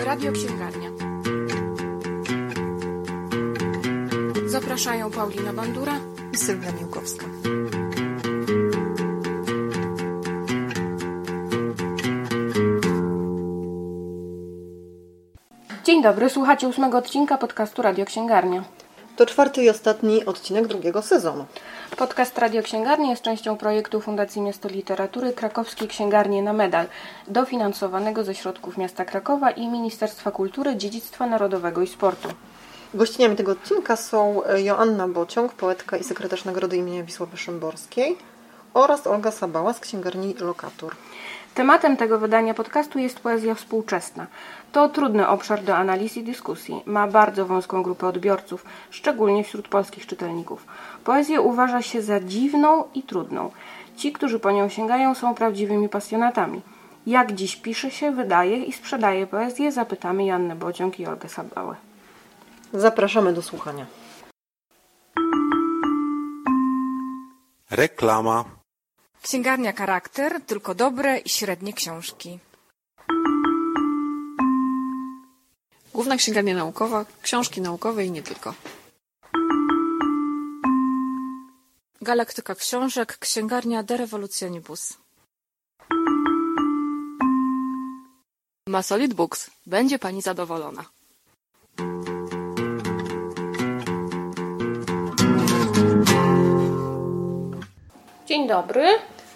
Radio Księgarnia. Zapraszają Paulina Bandura i Sylwia Miłkowska. Dzień dobry, słuchacie 8 odcinka podcastu Radio Księgarnia. To 4. i ostatni odcinek 2. sezonu. Podcast Radio Księgarnia jest częścią projektu Fundacji Miasto Literatury Krakowskiej Księgarnie na Medal, dofinansowanego ze środków miasta Krakowa i Ministerstwa Kultury, Dziedzictwa Narodowego i Sportu. Gościniami tego odcinka są Joanna Bociąg, poetka i sekretarz Nagrody imienia Wisławy Szymborskiej, oraz Olga Sabała z księgarni Lokator. Tematem tego wydania podcastu jest poezja współczesna. To trudny obszar do analiz i dyskusji. Ma bardzo wąską grupę odbiorców, szczególnie wśród polskich czytelników. Poezję uważa się za dziwną i trudną. Ci, którzy po nią sięgają, są prawdziwymi pasjonatami. Jak dziś pisze się, wydaje i sprzedaje poezję, zapytamy Joannę Bociąg i Olgę Sabałę. Zapraszamy do słuchania. Reklama. Księgarnia Charakter, tylko dobre i średnie książki. Główna księgarnia naukowa, książki naukowe i nie tylko. Galaktyka książek, księgarnia De Revolutionibus. Masolid Books. Będzie Pani zadowolona. Dzień dobry.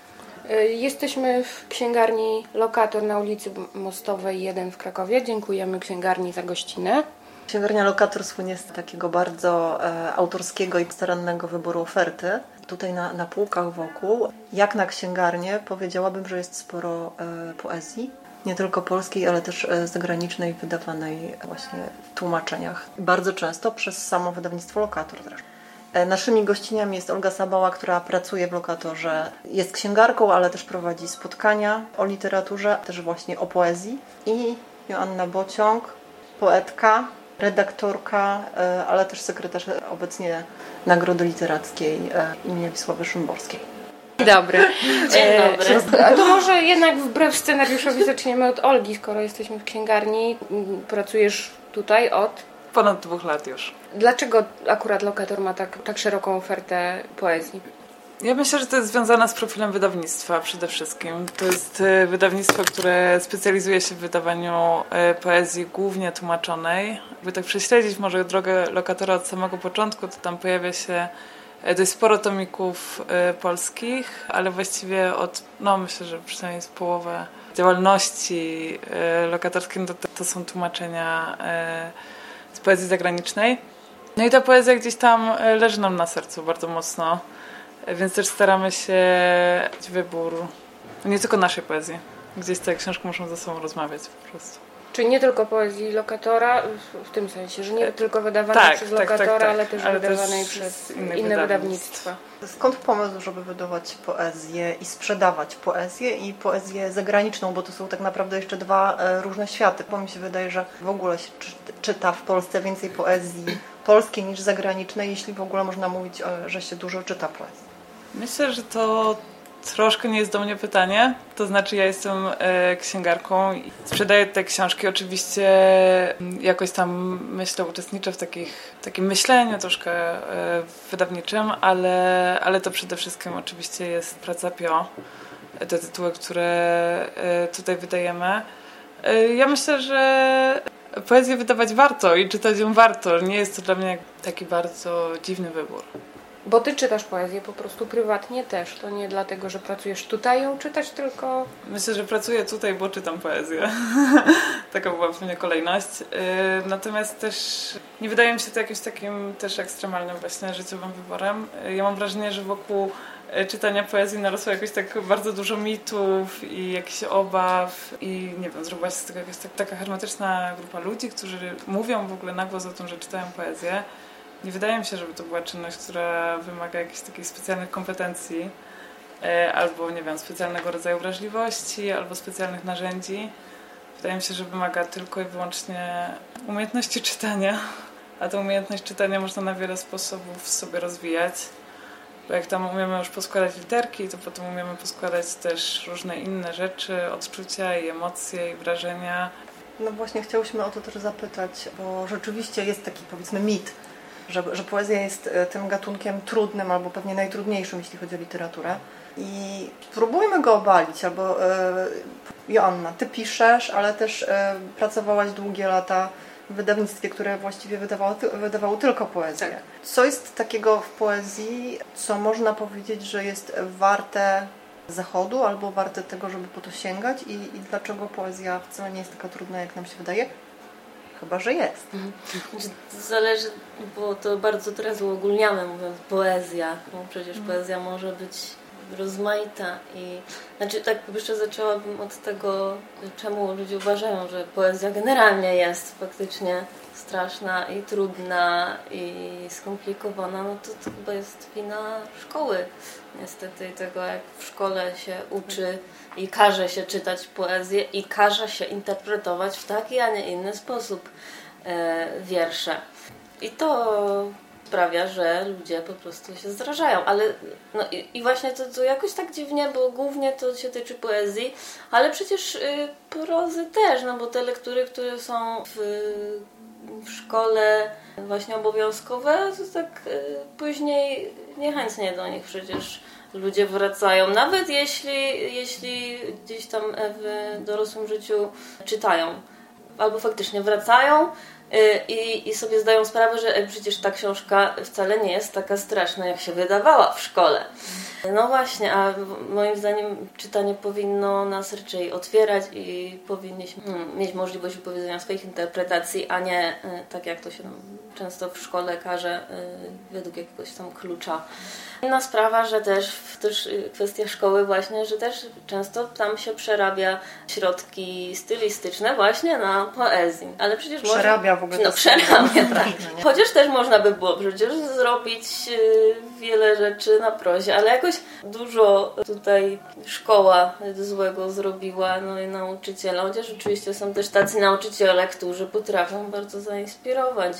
Jesteśmy w księgarni Lokator na ulicy Mostowej 1 w Krakowie. Dziękujemy księgarni za gościnę. Księgarnia Lokator słynie z takiego bardzo autorskiego i starannego wyboru oferty. Tutaj na półkach wokół, jak na księgarnię, powiedziałabym, że jest sporo poezji. Nie tylko polskiej, ale też zagranicznej, wydawanej właśnie w tłumaczeniach. Bardzo często przez samo wydawnictwo Lokator zresztą. Naszymi gościniami jest Olga Sabała, która pracuje w Lokatorze. Jest księgarką, ale też prowadzi spotkania o literaturze, też właśnie o poezji. I Joanna Bociąg, poetka, redaktorka, ale też sekretarz obecnie Nagrody Literackiej imienia Wisławy Szymborskiej. Dzień dobry. Dzień dobry. A to może jednak wbrew scenariuszowi zaczniemy od Olgi, skoro jesteśmy w księgarni. Pracujesz tutaj od... Ponad 2 lat już. Dlaczego akurat Lokator ma tak szeroką ofertę poezji? Ja myślę, że to jest związane z profilem wydawnictwa przede wszystkim. To jest wydawnictwo, które specjalizuje się w wydawaniu poezji głównie tłumaczonej. Jakby tak prześledzić może drogę Lokatora od samego początku, to tam pojawia się dość sporo tomików polskich, ale właściwie myślę, że przynajmniej z połowę działalności lokatorskiej to są tłumaczenia z poezji zagranicznej. No i ta poezja gdzieś tam leży nam na sercu bardzo mocno, więc też staramy się mieć wybór nie tylko naszej poezji. Gdzieś te książki muszą ze sobą rozmawiać po prostu. Czyli nie tylko poezji Lokatora, w tym sensie, że nie tylko wydawanej przez Lokatora, ale też wydawanej przez inne wydawnictwa. Skąd pomysł, żeby wydawać poezję i sprzedawać poezję i poezję zagraniczną, bo to są tak naprawdę jeszcze 2 różne światy. Bo mi się wydaje, że w ogóle się czyta w Polsce więcej poezji polskiej niż zagranicznej, jeśli w ogóle można mówić, że się dużo czyta poezji. Myślę, że to troszkę nie jest do mnie pytanie. To znaczy ja jestem księgarką i sprzedaję te książki. Oczywiście jakoś tam uczestniczę w takim myśleniu troszkę wydawniczym, ale to przede wszystkim oczywiście jest praca PIO. Te tytuły, które tutaj wydajemy. Ja myślę, że poezję wydawać warto i czytać ją warto. Nie jest to dla mnie taki bardzo dziwny wybór. Bo ty czytasz poezję po prostu prywatnie też. To nie dlatego, że pracujesz tutaj ją czytać, tylko... Myślę, że pracuję tutaj, bo czytam poezję. Taka była w mnie kolejność. Natomiast też nie wydaje mi się to jakimś takim też ekstremalnym właśnie życiowym wyborem. Ja mam wrażenie, że wokół czytania poezji narosło jakoś tak bardzo dużo mitów i jakichś obaw i nie wiem, zrobiła się z tego jakaś taka hermetyczna grupa ludzi, którzy mówią w ogóle na głos o tym, że czytają poezję. Nie wydaje mi się, żeby to była czynność, która wymaga jakichś takich specjalnych kompetencji albo, nie wiem, specjalnego rodzaju wrażliwości albo specjalnych narzędzi. Wydaje mi się, że wymaga tylko i wyłącznie umiejętności czytania, a tę umiejętność czytania można na wiele sposobów sobie rozwijać. Bo jak tam umiemy już poskładać literki, to potem umiemy poskładać też różne inne rzeczy, odczucia i emocje i wrażenia. No właśnie chciałyśmy o to też zapytać, bo rzeczywiście jest taki, powiedzmy, mit, że poezja jest tym gatunkiem trudnym albo pewnie najtrudniejszym, jeśli chodzi o literaturę. I próbujmy go obalić, albo Joanna, ty piszesz, ale też pracowałaś długie lata w wydawnictwie, które właściwie wydawało tylko poezję. Tak. Co jest takiego w poezji, co można powiedzieć, że jest warte zachodu albo warte tego, żeby po to sięgać i dlaczego poezja wcale nie jest taka trudna, jak nam się wydaje? Chyba, że jest. Zależy, bo to bardzo teraz uogólniamy, mówiąc poezja. No przecież poezja może być rozmaita i znaczy tak jeszcze zaczęłabym od tego, czemu ludzie uważają, że poezja generalnie jest faktycznie straszna i trudna i skomplikowana, no to chyba jest wina szkoły niestety i tego, jak w szkole się uczy i każe się czytać poezję i każe się interpretować w taki, a nie inny sposób wiersze. I to sprawia, że ludzie po prostu się zrażają, ale no i właśnie to jakoś tak dziwnie, bo głównie to się tyczy poezji, ale przecież prozy też, no bo te lektury, które są w szkole właśnie obowiązkowe, to tak później niechętnie do nich przecież ludzie wracają, nawet jeśli gdzieś tam w dorosłym życiu czytają, albo faktycznie wracają i sobie zdają sprawę, że przecież ta książka wcale nie jest taka straszna, jak się wydawała w szkole. No właśnie, a moim zdaniem czytanie powinno nas raczej otwierać i powinniśmy mieć możliwość wypowiedzenia swoich interpretacji, a nie tak jak to się często w szkole każe według jakiegoś tam klucza. Inna sprawa, że też kwestia szkoły właśnie, że też często tam się przerabia środki stylistyczne właśnie na poezji. Ale przecież przerabia w ogóle. No przerabia, tak. Chociaż też można by było przecież zrobić wiele rzeczy na prozie, ale jakoś dużo tutaj szkoła złego zrobiła, no i nauczyciele. Chociaż oczywiście są też tacy nauczyciele, którzy potrafią bardzo zainspirować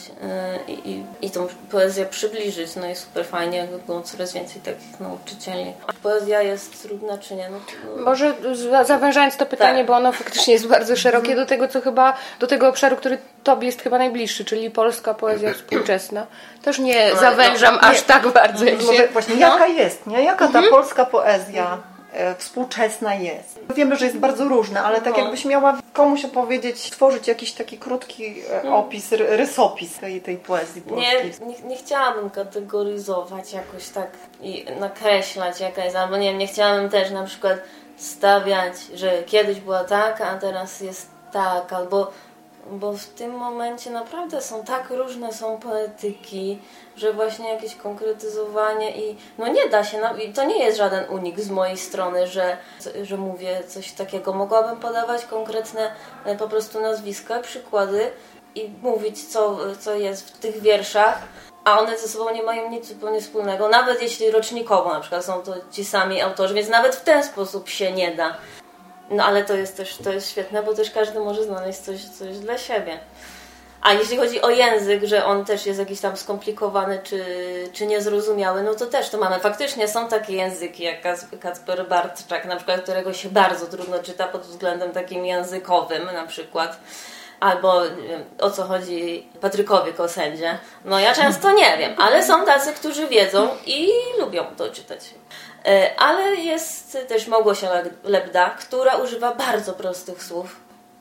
i tą poezję przybliżyć. No i super fajnie, jakby było coraz więcej takich nauczycieli. Poezja jest trudna czy nie? Może zawężając to pytanie, tak, bo ono faktycznie jest bardzo szerokie, do tego, co chyba, do tego obszaru, który tobie jest chyba najbliższy, czyli polska poezja współczesna. Też nie zawężam aż tak bardzo. Jak się... Właśnie, jaka jest, nie? Jaka ta polska poezja współczesna jest? Wiemy, że jest bardzo różna, ale tak jakbyś miała komuś opowiedzieć, stworzyć jakiś taki krótki opis, rysopis tej poezji polskiej. Nie chciałabym kategoryzować jakoś tak i nakreślać jaka jest, albo nie chciałabym też na przykład stawiać, że kiedyś była taka, a teraz jest tak, bo w tym momencie naprawdę są tak różne poetyki, że właśnie jakieś konkretyzowanie i no nie da się, i to nie jest żaden unik z mojej strony, że mówię coś takiego. Mogłabym podawać konkretne po prostu nazwiska, przykłady i mówić, co jest w tych wierszach, a one ze sobą nie mają nic zupełnie wspólnego, nawet jeśli rocznikowo na przykład są to ci sami autorzy, więc nawet w ten sposób się nie da. No ale to jest świetne, bo też każdy może znaleźć coś dla siebie. A jeśli chodzi o język, że on też jest jakiś tam skomplikowany czy niezrozumiały, no to też to mamy. Faktycznie są takie języki jak Kacper Bartczak, na przykład, którego się bardzo trudno czyta pod względem takim językowym na przykład. Albo o co chodzi Patrykowi Kosędzie. No ja często nie wiem, ale są tacy, którzy wiedzą i lubią to czytać. Ale jest też Małgosia Lebda, która używa bardzo prostych słów.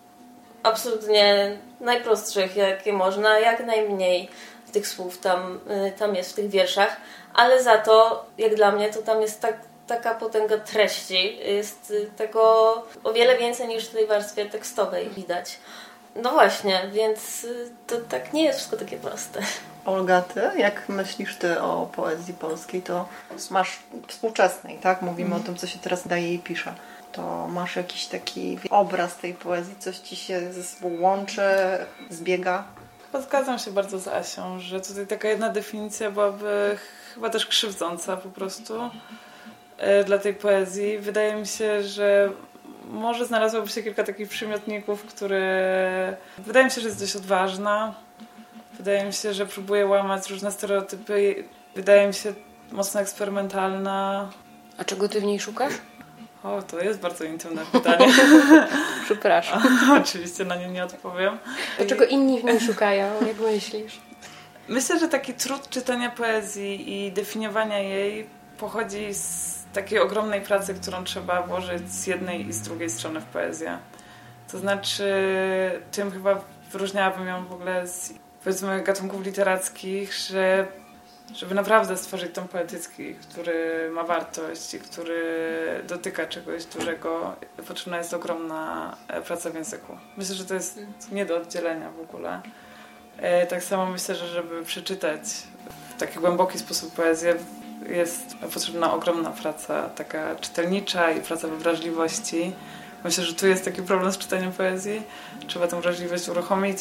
Absolutnie najprostszych, jakie można, jak najmniej tych słów tam jest w tych wierszach, ale za to, jak dla mnie, to tam jest taka potęga treści. Jest tego o wiele więcej niż w tej warstwie tekstowej widać. No właśnie, więc to tak nie jest wszystko takie proste. Olga, ty, jak myślisz ty o poezji polskiej, to masz współczesnej, tak? Mówimy o tym, co się teraz daje i pisze. To masz jakiś taki obraz tej poezji, coś ci się ze sobą łączy, zbiega? Chyba zgadzam się bardzo z Asią, że tutaj taka jedna definicja byłaby chyba też krzywdząca po prostu dla tej poezji. Wydaje mi się, że może znalazłoby się kilka takich przymiotników, które wydaje mi się, że jest dość odważna. Wydaje mi się, że próbuje łamać różne stereotypy. Wydaje mi się mocno eksperymentalna. A czego ty w niej szukasz? O, to jest bardzo intymne pytanie. Przepraszam. Oczywiście na nie nie odpowiem. Dlaczego inni w niej szukają, jak myślisz? Myślę, że taki trud czytania poezji i definiowania jej pochodzi z takiej ogromnej pracy, którą trzeba włożyć z jednej i z drugiej strony w poezję. To znaczy, tym chyba wyróżniałabym ją w ogóle z, powiedzmy, gatunków literackich, że żeby naprawdę stworzyć tom poetycki, który ma wartość i który dotyka czegoś dużego, potrzebna jest ogromna praca w języku. Myślę, że to jest nie do oddzielenia w ogóle. Tak samo myślę, że żeby przeczytać w taki głęboki sposób poezję, jest potrzebna ogromna praca taka czytelnicza i praca we wrażliwości. Myślę, że tu jest taki problem z czytaniem poezji. Trzeba tę wrażliwość uruchomić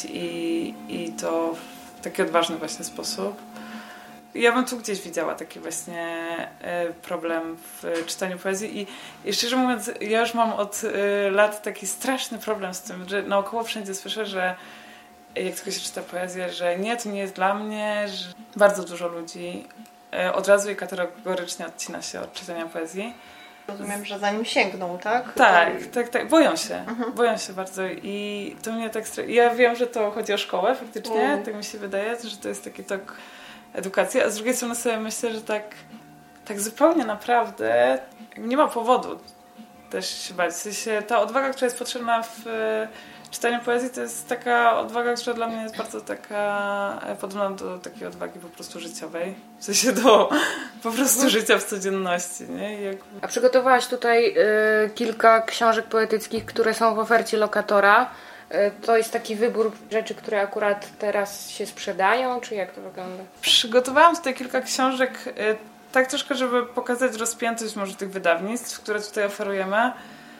i to w taki odważny właśnie sposób. Ja bym tu gdzieś widziała taki właśnie problem w czytaniu poezji i szczerze mówiąc, ja już mam od lat taki straszny problem z tym, że naokoło wszędzie słyszę, że jak tylko się czyta poezję, że nie, to nie jest dla mnie, że bardzo dużo ludzi od razu i kategorycznie odcina się od czytania poezji. Rozumiem, że zanim sięgną, tak? Tak. Boją się. Boją się bardzo i to mnie tak... Ja wiem, że to chodzi o szkołę faktycznie, tak mi się wydaje, że to jest taki tok edukacji, a z drugiej strony sobie myślę, że tak zupełnie naprawdę nie ma powodu też się bać. W sensie ta odwaga, która jest potrzebna w czytaniu poezji, to jest taka odwaga, która dla mnie jest bardzo taka podobna do takiej odwagi po prostu życiowej. W sensie do po prostu życia w codzienności. Nie? A przygotowałaś tutaj kilka książek poetyckich, które są w ofercie lokatora. To jest taki wybór rzeczy, które akurat teraz się sprzedają, czy jak to wygląda? Przygotowałam tutaj kilka książek tak troszkę, żeby pokazać rozpiętość może tych wydawnictw, które tutaj oferujemy,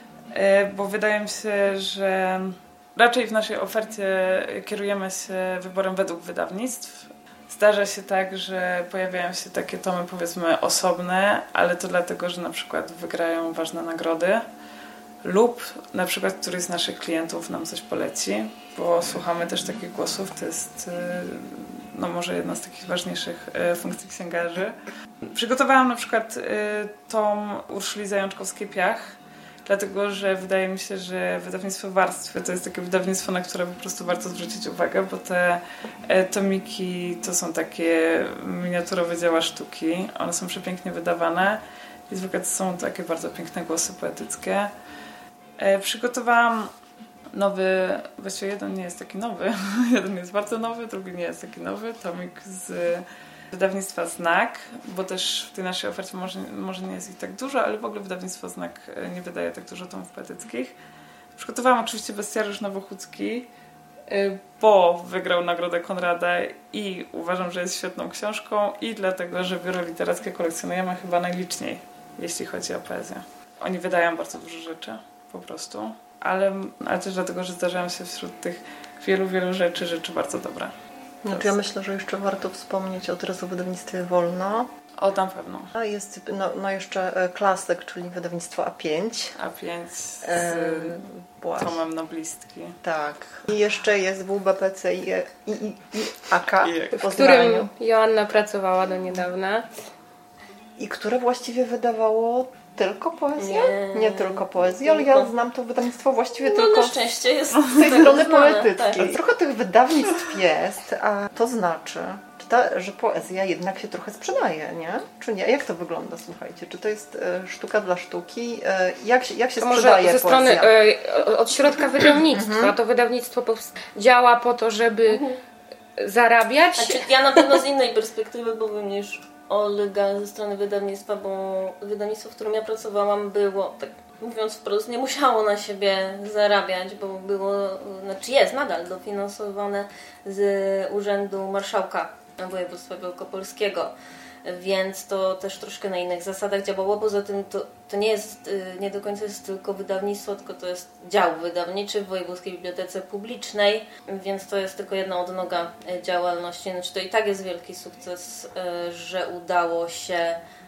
bo wydaje mi się, że raczej w naszej ofercie kierujemy się wyborem według wydawnictw. Zdarza się tak, że pojawiają się takie tomy powiedzmy osobne, ale to dlatego, że na przykład wygrają ważne nagrody lub na przykład któryś z naszych klientów nam coś poleci, bo słuchamy też takich głosów. To jest może jedna z takich ważniejszych funkcji księgarzy. Przygotowałam na przykład tom Urszuli Zajączkowskiej-Piach, dlatego że wydaje mi się, że wydawnictwo Warstwy to jest takie wydawnictwo, na które po prostu warto zwrócić uwagę, bo te tomiki to są takie miniaturowe dzieła sztuki. One są przepięknie wydawane i zwykle to są takie bardzo piękne głosy poetyckie. Przygotowałam nowy, właściwie jeden nie jest taki nowy, jeden jest bardzo nowy, drugi nie jest taki nowy, tomik z wydawnictwa Znak, bo też w tej naszej ofercie może nie jest ich tak dużo, ale w ogóle wydawnictwo Znak nie wydaje tak dużo tomów poetyckich. Przygotowałam oczywiście Bestiariusz Nowochódzki, bo wygrał Nagrodę Konrada i uważam, że jest świetną książką i dlatego, że biuro literackie kolekcjonujemy chyba najliczniej, jeśli chodzi o poezję. Oni wydają bardzo dużo rzeczy, po prostu, ale też dlatego, że zdarzają się wśród tych wielu rzeczy bardzo dobre. Znaczy ja myślę, że jeszcze warto wspomnieć o wydawnictwie Wolno. O, na pewno. A jest jeszcze klasyk, czyli wydawnictwo A5. A5 z tomem noblistki. Tak. I jeszcze jest WBPC i AK w którym Joanna pracowała do niedawna. I które właściwie wydawało tylko poezję? Nie tylko poezję, ale ja znam to wydawnictwo właściwie tylko na szczęście jest z tej strony poetyckiej. Tak. Trochę tych wydawnictw jest, a to znaczy, że poezja jednak się trochę sprzedaje, nie? Czy nie? Jak to wygląda, słuchajcie? Czy to jest sztuka dla sztuki? Jak się to sprzedaje może ze strony od środka wydawnictwa. To wydawnictwo działa po to, żeby zarabiać. Znaczy, ja na pewno z innej perspektywy powiem niż Olga ze strony wydawnictwa, bo wydawnictwo, w którym ja pracowałam, było, tak mówiąc wprost, nie musiało na siebie zarabiać, bo jest nadal dofinansowane z Urzędu Marszałka Województwa Wielkopolskiego, więc to też troszkę na innych zasadach działało. Poza tym to nie do końca jest tylko wydawnictwo, tylko to jest dział wydawniczy w Wojewódzkiej Bibliotece Publicznej, więc to jest tylko jedna odnoga działalności. Znaczy to i tak jest wielki sukces, że udało się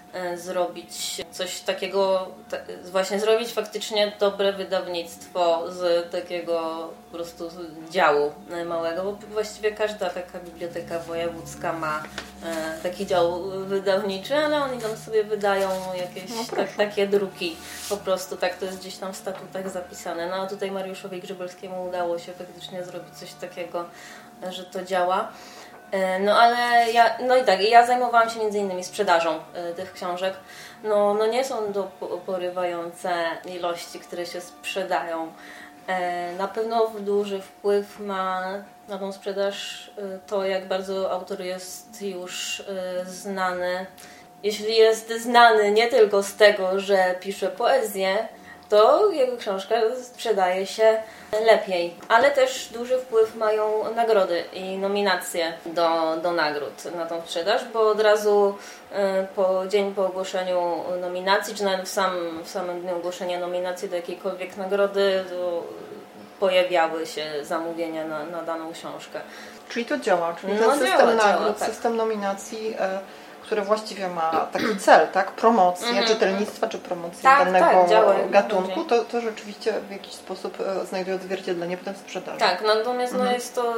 zrobić coś takiego, właśnie zrobić faktycznie dobre wydawnictwo z takiego po prostu działu małego, bo właściwie każda taka biblioteka wojewódzka ma taki dział wydawniczy, ale oni tam sobie wydają jakieś takie druki, po prostu tak to jest gdzieś tam w statutach zapisane. No a tutaj Mariuszowi Grzybolskiemu udało się faktycznie zrobić coś takiego, że to działa. No ale ja zajmowałam się między innymi sprzedażą tych książek. No nie są to porywające ilości, które się sprzedają. Na pewno duży wpływ ma na tą sprzedaż to, jak bardzo autor jest już znany. Jeśli jest znany nie tylko z tego, że pisze poezję, to jego książka sprzedaje się lepiej. Ale też duży wpływ mają nagrody i nominacje do nagród na tą sprzedaż, bo od razu dzień po ogłoszeniu nominacji, czy nawet w samym dniu ogłoszenia nominacji do jakiejkolwiek nagrody, pojawiały się zamówienia na daną książkę. Czyli to działa, czyli ten system nagród, tak. System nominacji, który właściwie ma taki cel, tak? Promocja czytelnictwa czy promocja danego gatunku, to rzeczywiście w jakiś sposób znajduje odzwierciedlenie potem w sprzedaży. Tak, natomiast jest to,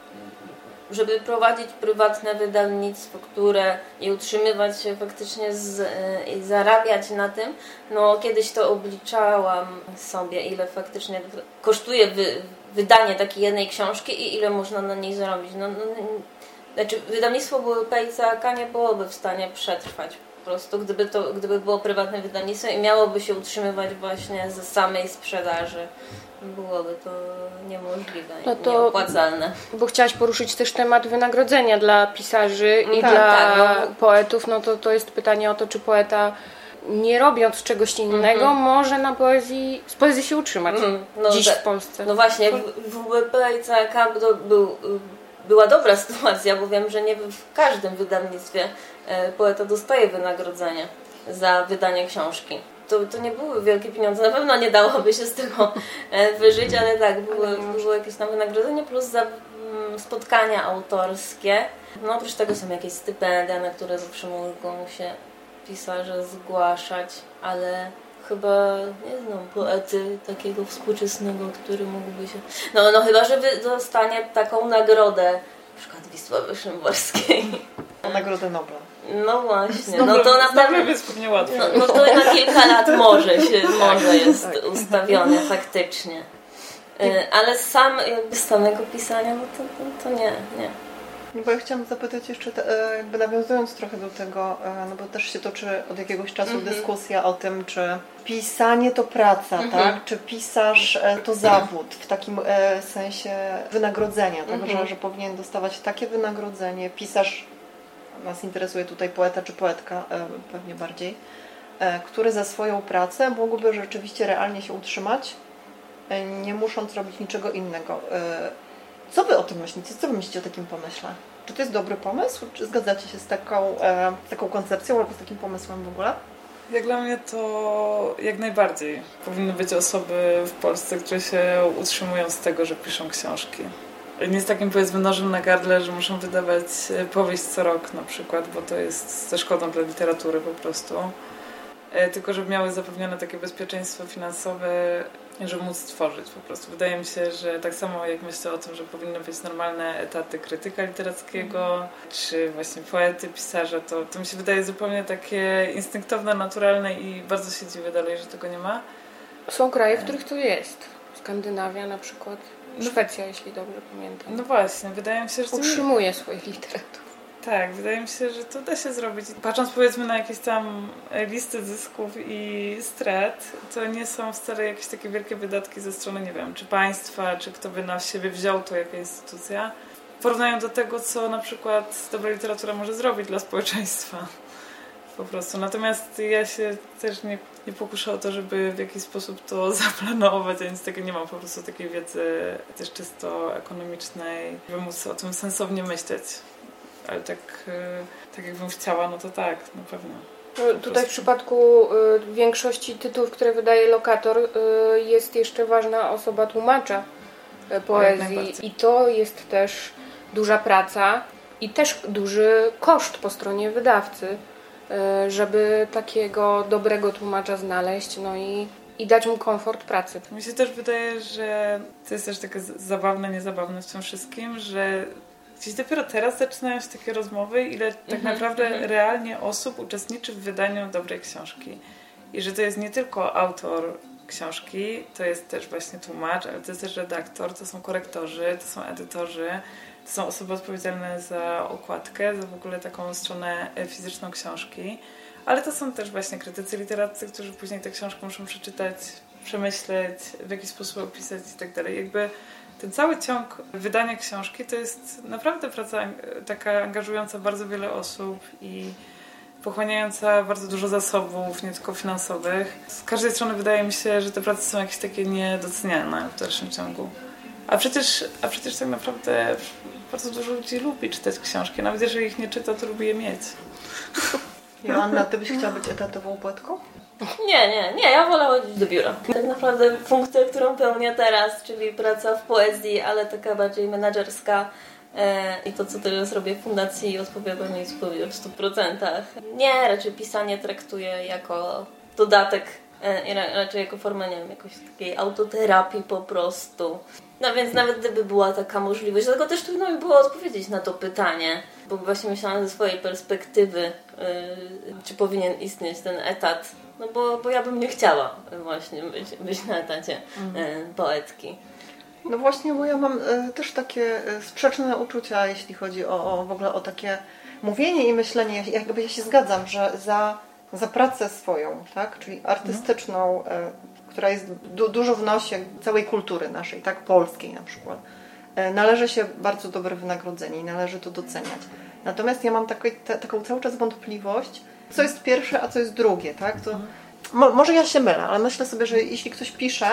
żeby prowadzić prywatne wydawnictwo, które i utrzymywać się faktycznie i zarabiać na tym, no kiedyś to obliczałam sobie, ile faktycznie kosztuje wydanie takiej jednej książki i ile można na niej zarobić. Znaczy, wydawnictwo Pejcaka nie byłoby w stanie przetrwać po prostu, gdyby było prywatne wydawnictwo i miałoby się utrzymywać właśnie ze samej sprzedaży. Byłoby to niemożliwe i nieopłacalne. Bo chciałaś poruszyć też temat wynagrodzenia dla pisarzy i dla poetów. No to jest pytanie o to, czy poeta, nie robiąc czegoś innego, może z poezji się utrzymać dziś w Polsce. No właśnie, w Pejcaka była dobra sytuacja, bo wiem, że nie w każdym wydawnictwie poeta dostaje wynagrodzenie za wydanie książki. To nie były wielkie pieniądze, na pewno nie dałoby się z tego wyżyć, ale tak, było jakieś tam wynagrodzenie plus za spotkania autorskie. No oprócz tego są jakieś stypendia, na które zawsze mogą się pisarze zgłaszać, ale chyba nie znam poety takiego współczesnego, który mógłby się... No chyba, że dostanie taką nagrodę, na przykład Wisławy Szymborskiej. Nagrodę Nobla. No właśnie, no to na pewno jest pewnie łatwo. No to na kilka lat może jest ustawione faktycznie. Ale samego pisania, no to nie. Bo ja chciałam zapytać jeszcze, jakby nawiązując trochę do tego, no bo też się toczy od jakiegoś czasu dyskusja o tym, czy pisanie to praca, tak? Czy pisarz to zawód, w takim sensie wynagrodzenia, tak? Że powinien dostawać takie wynagrodzenie. Pisarz, nas interesuje tutaj poeta czy poetka, pewnie bardziej, który za swoją pracę mógłby rzeczywiście realnie się utrzymać, nie musząc robić niczego innego. Co Wy o tym myślicie? Co Wy myślicie o takim pomyśle? Czy to jest dobry pomysł? Czy zgadzacie się z taką koncepcją albo z takim pomysłem w ogóle? Jak dla mnie to jak najbardziej. Powinny być osoby w Polsce, które się utrzymują z tego, że piszą książki. Nie z takim, powiedzmy, nożem na gardle, że muszą wydawać powieść co rok na przykład, bo to jest ze szkodą dla literatury po prostu. Tylko żeby miały zapewnione takie bezpieczeństwo finansowe, żeby móc stworzyć po prostu. Wydaje mi się, że tak samo jak myślę o tym, że powinny być normalne etaty krytyka literackiego, czy właśnie poety, pisarza, to mi się wydaje zupełnie takie instynktowne, naturalne i bardzo się dziwię dalej, że tego nie ma. Są kraje, w których to jest. Skandynawia na przykład. Szwecja, jeśli dobrze pamiętam. No właśnie, wydaje mi się, że... Utrzymuje swoich literatur. Tak, wydaje mi się, że to da się zrobić. Patrząc powiedzmy na jakieś tam listy zysków i strat, to nie są wcale jakieś takie wielkie wydatki ze strony, nie wiem, czy państwa, czy kto by na siebie wziął to, jaka instytucja. Porównując do tego, co na przykład dobra literatura może zrobić dla społeczeństwa. Po prostu. Natomiast ja się też nie pokuszę o to, żeby w jakiś sposób to zaplanować, ja nic takiego nie mam, po prostu takiej wiedzy też czysto ekonomicznej, żeby móc o tym sensownie myśleć. Ale tak jakbym chciała, no to tak, na pewno. Tutaj w przypadku większości tytułów, które wydaje Lokator, jest jeszcze ważna osoba tłumacza poezji i to jest też duża praca i też duży koszt po stronie wydawcy, żeby takiego dobrego tłumacza znaleźć, no i dać mu komfort pracy. Mi się też wydaje, że to jest też takie zabawne, niezabawne w tym wszystkim, że gdzieś dopiero teraz zaczynają się takie rozmowy, ile tak naprawdę realnie osób uczestniczy w wydaniu dobrej książki. I że to jest nie tylko autor książki, to jest też właśnie tłumacz, ale to jest też redaktor, to są korektorzy, to są edytorzy, to są osoby odpowiedzialne za okładkę, za w ogóle taką stronę fizyczną książki. Ale to są też właśnie krytycy literaccy, którzy później tę książkę muszą przeczytać, przemyśleć, w jakiś sposób opisać i tak dalej. Jakby ten cały ciąg wydania książki to jest naprawdę praca taka angażująca bardzo wiele osób i pochłaniająca bardzo dużo zasobów, nie tylko finansowych. Z każdej strony wydaje mi się, że te prace są jakieś takie niedoceniane w dalszym ciągu. A przecież tak naprawdę bardzo dużo ludzi lubi czytać książki. Nawet jeżeli ich nie czyta, to lubi je mieć. Joanna, ty byś chciała być etatową poetką? Nie, ja wolę chodzić do biura. Tak naprawdę funkcja, którą pełnię teraz, czyli praca w poezji, ale taka bardziej menedżerska i to, co teraz robię w fundacji, odpowiada mi zupełnie w 100%. Nie, raczej pisanie traktuję jako dodatek i raczej jako formę, nie wiem, jakiejś takiej autoterapii po prostu. No więc nawet gdyby była taka możliwość, dlatego też trudno mi było odpowiedzieć na to pytanie, bo właśnie myślałam ze swojej perspektywy, czy powinien istnieć ten etat, no bo ja bym nie chciała właśnie być na etacie poetki. No właśnie, bo ja mam też takie sprzeczne uczucia, jeśli chodzi w ogóle o takie mówienie i myślenie. Jakby ja się zgadzam, że za pracę swoją, tak, czyli artystyczną, która jest dużo wnosi całej kultury naszej, tak, polskiej na przykład, należy się bardzo dobre wynagrodzenie i należy to doceniać. Natomiast ja mam taką cały czas wątpliwość, co jest pierwsze, a co jest drugie, tak? To, może ja się mylę, ale myślę sobie, że jeśli ktoś pisze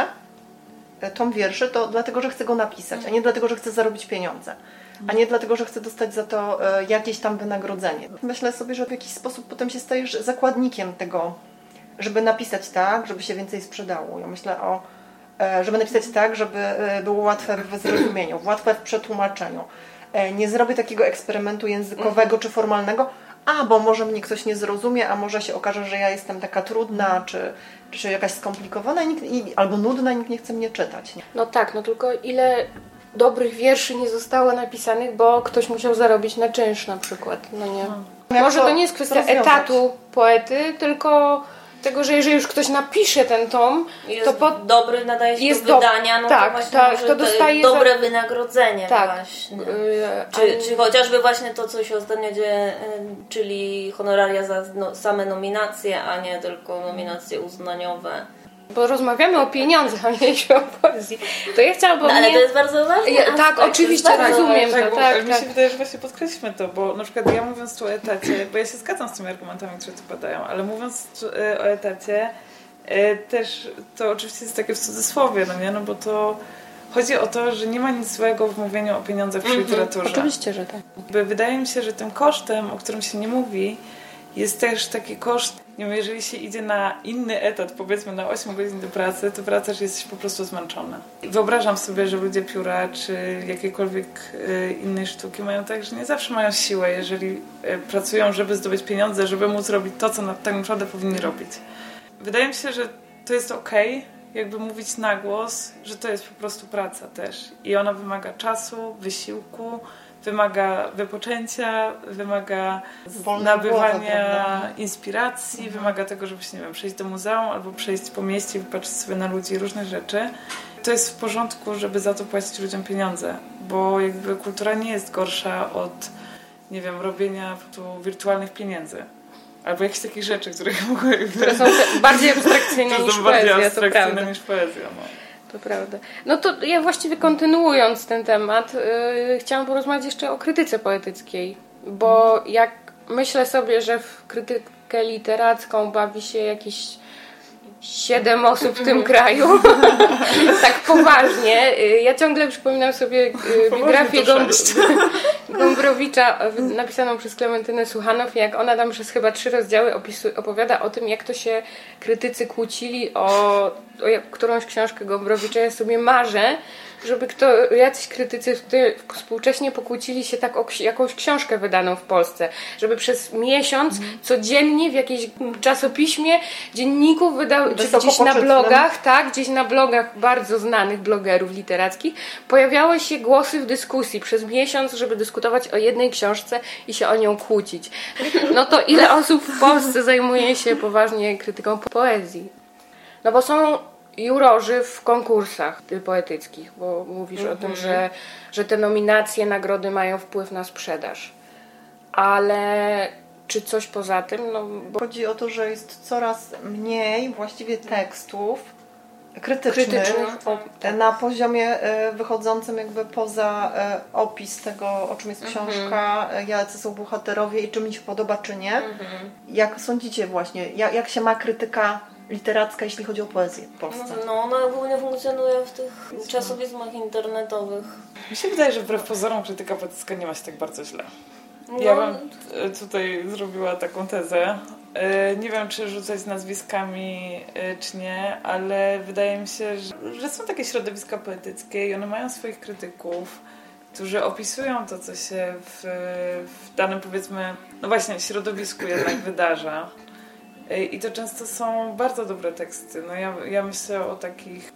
tom wierszy, to dlatego, że chce go napisać, a nie dlatego, że chce zarobić pieniądze, a nie dlatego, że chce dostać za to jakieś tam wynagrodzenie. Myślę sobie, że w jakiś sposób potem się stajesz zakładnikiem tego, żeby napisać tak, żeby się więcej sprzedało. Ja myślę żeby napisać tak, żeby było łatwe w zrozumieniu, łatwe w przetłumaczeniu. Nie zrobię takiego eksperymentu językowego czy formalnego, bo może mnie ktoś nie zrozumie, a może się okaże, że ja jestem taka trudna, czy jakaś skomplikowana albo nudna i nikt nie chce mnie czytać. Nie? No tak, no tylko ile dobrych wierszy nie zostało napisanych, bo ktoś musiał zarobić na czynsz na przykład. No nie. Może to nie jest kwestia etatu poety, tylko tego, że jeżeli już ktoś napisze ten tom, jest dobry, nadaje się do wydania, no tak, to właśnie tak, to dostaje dobre wynagrodzenie tak. właśnie. Czy chociażby właśnie to, co się ostatnio dzieje, czyli honoraria za same nominacje, a nie tylko nominacje uznaniowe. Bo rozmawiamy o pieniądzach, a nie o poezji. To ja chciałabym... ale to jest bardzo ważne. Tak, oczywiście, rozumiem to. Tak, mi się wydaje, że właśnie podkreślmy to, bo na przykład ja mówiąc tu o etacie, bo ja się zgadzam z tymi argumentami, które tu padają, ale mówiąc o etacie, też to oczywiście jest takie w cudzysłowie, no nie? No bo to chodzi o to, że nie ma nic złego w mówieniu o pieniądzach w literaturze. Oczywiście, że tak. Wydaje mi się, że tym kosztem, o którym się nie mówi, jest też taki koszt, nie wiem, jeżeli się idzie na inny etat, powiedzmy na 8 godzin do pracy, to wracasz i jesteś po prostu zmęczona. Wyobrażam sobie, że ludzie pióra czy jakiejkolwiek innej sztuki mają tak, że nie zawsze mają siłę, jeżeli pracują, żeby zdobyć pieniądze, żeby móc robić to, co tak naprawdę powinni robić. Wydaje mi się, że to jest okej, jakby mówić na głos, że to jest po prostu praca też i ona wymaga czasu, wysiłku, wymaga wypoczęcia, wymaga nabywania inspiracji, wymaga tego, żebyś, nie wiem, przejść do muzeum albo przejść po mieście i wypatrzeć sobie na ludzi różne rzeczy. To jest w porządku, żeby za to płacić ludziom pieniądze, bo jakby kultura nie jest gorsza od, nie wiem, robienia tu wirtualnych pieniędzy. Albo jakichś takich rzeczy, które są bardziej abstrakcyjne niż poezja, niż poezja. No. To prawda. No to ja właściwie kontynuując ten temat, chciałam porozmawiać jeszcze o krytyce poetyckiej, bo jak myślę sobie, że w krytykę literacką bawi się jakieś 7 osób w tym kraju, Gombrowicza napisaną przez Klementynę Suchanow, jak ona tam przez chyba 3 rozdziały opowiada o tym, jak to się krytycy kłócili o którąś książkę Gombrowicza. Ja sobie marzę, żeby jacyś krytycy współcześnie pokłócili się tak o jakąś książkę wydaną w Polsce, żeby przez miesiąc codziennie w jakimś czasopiśmie, dzienniku czy gdzieś na blogach, tak, gdzieś na blogach bardzo znanych blogerów literackich pojawiały się głosy w dyskusji przez miesiąc, żeby dyskutować o jednej książce i się o nią kłócić. No to ile osób w Polsce zajmuje się poważnie krytyką poezji? No bo są jurorzy w konkursach poetyckich, bo mówisz o tym, że te nominacje, nagrody mają wpływ na sprzedaż. Ale czy coś poza tym? No, bo... Chodzi o to, że jest coraz mniej właściwie tekstów krytycznych na poziomie wychodzącym jakby poza opis tego, o czym jest książka, jacy są bohaterowie i czy mi się podoba, czy nie. Jak sądzicie właśnie, jak się ma krytyka literacka, jeśli chodzi o poezję w Polsce? No, ona ogólnie funkcjonuje w tych czasopismach internetowych. Mi się wydaje, że wbrew pozorom krytyka poetycka nie ma się tak bardzo źle. Ja bym tutaj zrobiła taką tezę. Nie wiem, czy rzucać nazwiskami, czy nie, ale wydaje mi się, że są takie środowiska poetyckie i one mają swoich krytyków, którzy opisują to, co się w danym, powiedzmy, no właśnie, środowisku jednak wydarza. I to często są bardzo dobre teksty. No ja myślę o takich,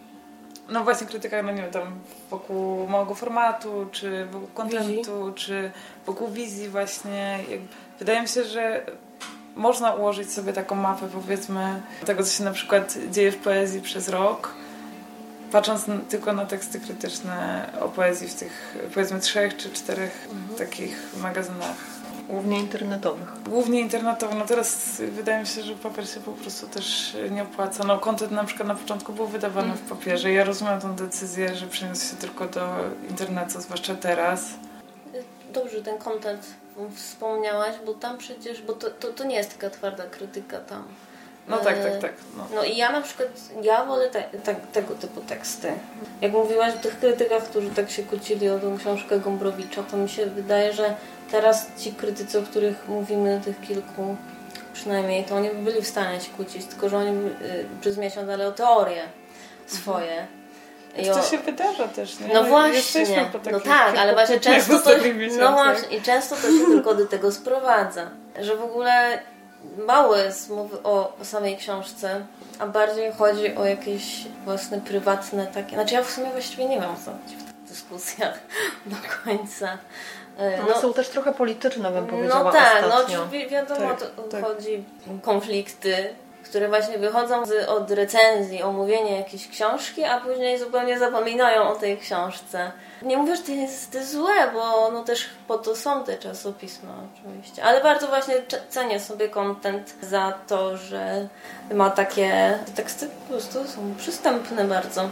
no właśnie krytykach, no nie wiem, tam wokół małego formatu, czy wokół kontentu, czy wokół wizji właśnie. Wydaje mi się, że można ułożyć sobie taką mapę, powiedzmy, tego, co się na przykład dzieje w poezji przez rok, patrząc tylko na teksty krytyczne o poezji w tych, powiedzmy, 3 czy 4 takich magazynach. Głównie internetowych. Głównie internetowych. No teraz wydaje mi się, że papier się po prostu też nie opłaca. No kontent na przykład na początku był wydawany w papierze. Ja rozumiem tą decyzję, że przeniósł się tylko do internetu, zwłaszcza teraz. Dobrze, ten content wspomniałaś, bo tam przecież, bo to nie jest taka twarda krytyka tam. No tak. No i ja na przykład, wolę tego typu teksty. Jak mówiłaś o tych krytykach, którzy tak się kłócili o tą książkę Gombrowicza, to mi się wydaje, że teraz ci krytycy, o których mówimy, tych kilku przynajmniej, to oni by byli w stanie się kłócić, tylko że oni przez miesiąc, ale o teorie swoje. To się wydarza też, nie? No właśnie, no tak, ale właśnie często to, no właśnie, i często to się tylko do tego sprowadza, że w ogóle mało jest mowy o samej książce, a bardziej chodzi o jakieś własne, prywatne takie, znaczy ja w sumie właściwie nie wiem, o co chodzi w tych dyskusjach do końca. One są też trochę polityczne, bym powiedziała. No tak, ostatnio. No wiadomo, chodzi konflikty, które właśnie wychodzą od recenzji, omówienia jakiejś książki, a później zupełnie zapominają o tej książce. Nie mówię, że to jest złe, bo no też po to są te czasopisma oczywiście, ale bardzo właśnie cenię sobie content za to, że ma takie teksty, po prostu są przystępne bardzo.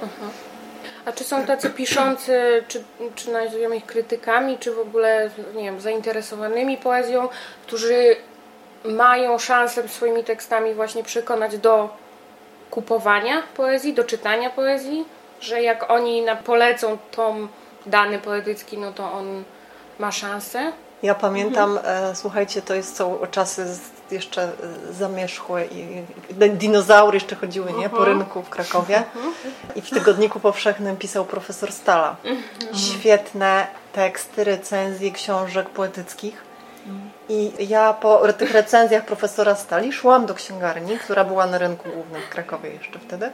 A czy są tacy piszący, czy nazwiemy ich krytykami, czy w ogóle, nie wiem, zainteresowanymi poezją, którzy mają szansę swoimi tekstami właśnie przekonać do kupowania poezji, do czytania poezji, że jak oni polecą tom dany poetycki, no to on ma szansę? Ja pamiętam, słuchajcie, to są czasy jeszcze zamierzchłe i dinozaury jeszcze chodziły, nie? Po rynku w Krakowie. I w Tygodniku Powszechnym pisał profesor Stala. Świetne teksty, recenzje książek poetyckich. I ja po tych recenzjach profesora Stali szłam do księgarni, która była na rynku głównym w Krakowie jeszcze wtedy,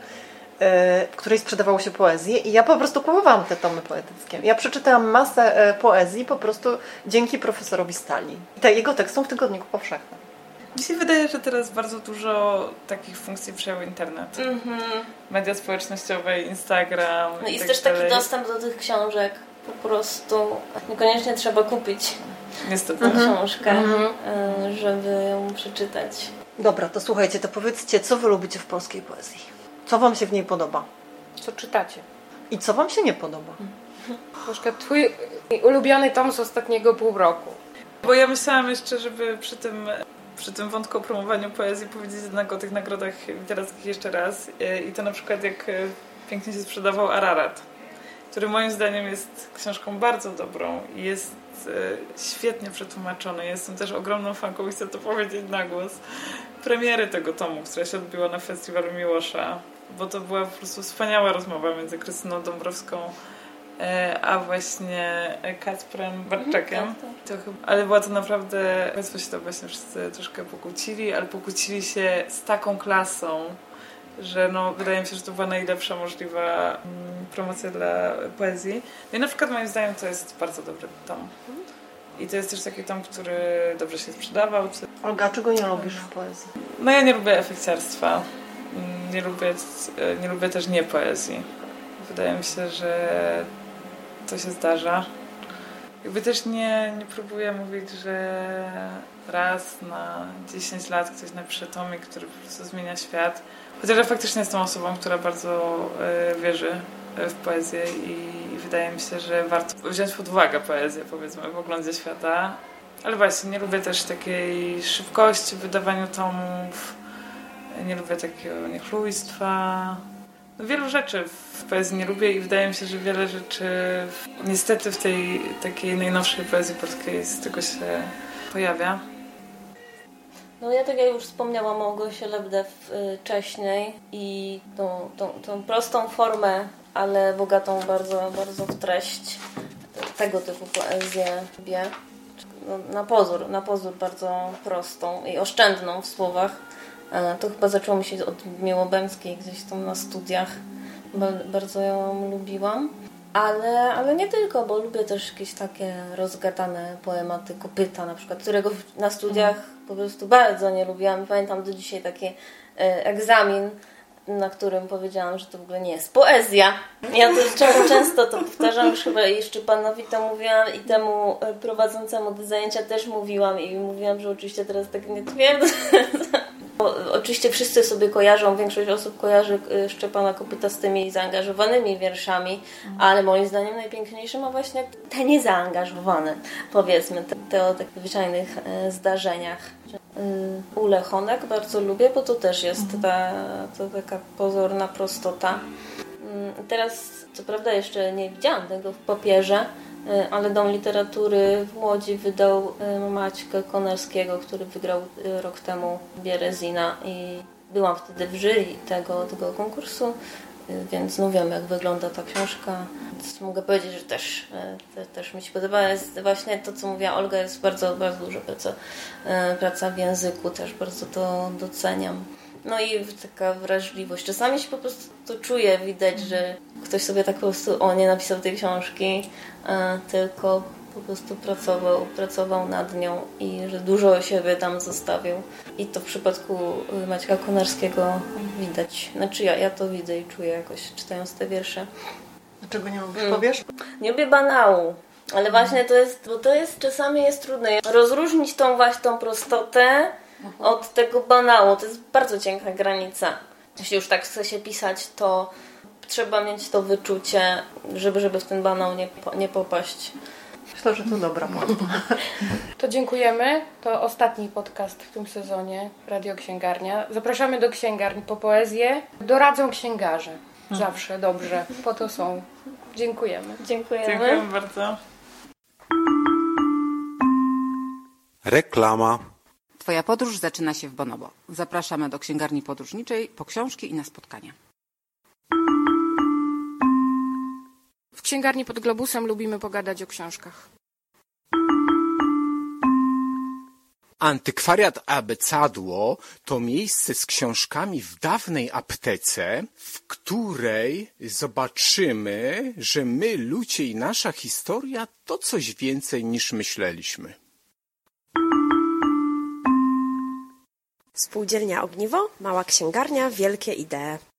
w której sprzedawało się poezję i ja po prostu kupowałam te tomy poetyckie. Ja przeczytałam masę poezji po prostu dzięki profesorowi Stali i jego tekstom w Tygodniku Powszechnym. Mi się wydaje, że teraz bardzo dużo takich funkcji przejął internet. Media społecznościowe, Instagram. No i jest też taki dostęp do tych książek. Po prostu niekoniecznie trzeba kupić niestety książkę, żeby ją przeczytać. Dobra, to słuchajcie, to powiedzcie, co wy lubicie w polskiej poezji? Co wam się w niej podoba? Co czytacie? I co wam się nie podoba? Na przykład twój ulubiony tom z ostatniego pół roku. Bo ja myślałam jeszcze, żeby przy tym wątku o promowaniu poezji powiedzieć jednak o tych nagrodach literackich jeszcze raz. I to na przykład jak pięknie się sprzedawał Ararat. który moim zdaniem jest książką bardzo dobrą i jest świetnie przetłumaczony. Jestem też ogromną fanką i chcę to powiedzieć na głos. Premiery tego tomu, która się odbyła na Festiwalu Miłosza, bo to była po prostu wspaniała rozmowa między Krystyną Dąbrowską a właśnie Kacprem Bartczakiem. Ale była to naprawdę... Państwo się to właśnie wszyscy troszkę pokłócili, ale pokłócili się z taką klasą, że wydaje mi się, że to była najlepsza możliwa promocja dla poezji. No i na przykład moim zdaniem to jest bardzo dobry tom. I to jest też taki tom, który dobrze się sprzedawał. Olga, a czego nie lubisz w poezji? No ja nie lubię efekciarstwa. Nie lubię też poezji. Wydaje mi się, że to się zdarza. Jakby też nie próbuję mówić, że raz na 10 lat ktoś napisze tomik, który po prostu zmienia świat. Chociaż ja faktycznie jestem osobą, która bardzo wierzy w poezję i wydaje mi się, że warto wziąć pod uwagę poezję, powiedzmy, w oglądzie świata. Ale właśnie, nie lubię też takiej szybkości w wydawaniu tomów. Nie lubię takiego niechlujstwa. Wielu rzeczy w poezji nie lubię i wydaje mi się, że wiele rzeczy niestety w tej takiej najnowszej poezji polskiej z tego się pojawia. No ja tak jak już wspomniałam o Gosie Lebdę wcześniej i tą prostą formę, ale bogatą bardzo, bardzo w treść, tego typu poezję lubię. Na pozór bardzo prostą i oszczędną w słowach. To chyba zaczęło mi się od Miłobędzkiej gdzieś tam na studiach. Bardzo ją lubiłam. Ale nie tylko, bo lubię też jakieś takie rozgadane poematy Kopyta na przykład, którego na studiach po prostu bardzo nie lubiłam. Pamiętam do dzisiaj taki egzamin, na którym powiedziałam, że to w ogóle nie jest poezja. Ja to często to powtarzam, już chyba i Szczepanowi to mówiłam i temu prowadzącemu do zajęcia też mówiłam i mówiłam, że oczywiście teraz tak nie twierdzę. Oczywiście wszyscy sobie kojarzą, większość osób kojarzy Szczepana Kopyta z tymi zaangażowanymi wierszami, ale moim zdaniem najpiękniejsze ma właśnie te niezaangażowane, powiedzmy, te o takich zwyczajnych zdarzeniach. Ulę Honek bardzo lubię, bo to też jest taka pozorna prostota. Teraz, co prawda, jeszcze nie widziałam tego w papierze, ale Dom Literatury w Łodzi wydał Maćka Konarskiego, który wygrał rok temu Bierezina i byłam wtedy w jury tego konkursu, więc wiem, jak wygląda ta książka. Więc mogę powiedzieć, że też mi się podoba. Jest właśnie to, co mówiła Olga, jest bardzo, bardzo duża praca w języku, też bardzo to doceniam. No i taka wrażliwość. Czasami się po prostu to czuję, widać, że ktoś sobie tak po prostu nie napisał tej książki, tylko po prostu pracował nad nią i że dużo siebie tam zostawił. I to w przypadku Maćka Konarskiego widać. Znaczy ja to widzę i czuję jakoś, czytając te wiersze. Dlaczego nie lubisz, powiesz? Nie lubię banału. Ale właśnie to jest czasami jest trudne. Rozróżnić tą prostotę od tego banału. To jest bardzo cienka granica. Jeśli już tak chce się pisać, to trzeba mieć to wyczucie, żeby w ten banał nie popaść. Myślę, że to dobra porada. To dziękujemy. To ostatni podcast w tym sezonie Radio Księgarnia. Zapraszamy do księgarni po poezję. Doradzą księgarze. Zawsze dobrze. Po to są. Dziękujemy. Dziękujemy bardzo. Reklama. Twoja podróż zaczyna się w Bonobo. Zapraszamy do księgarni podróżniczej po książki i na spotkania. W księgarni pod Globusem lubimy pogadać o książkach. Antykwariat Abecadło to miejsce z książkami w dawnej aptece, w której zobaczymy, że my, ludzie i nasza historia to coś więcej niż myśleliśmy. Spółdzielnia Ogniwo, mała księgarnia, wielkie idee.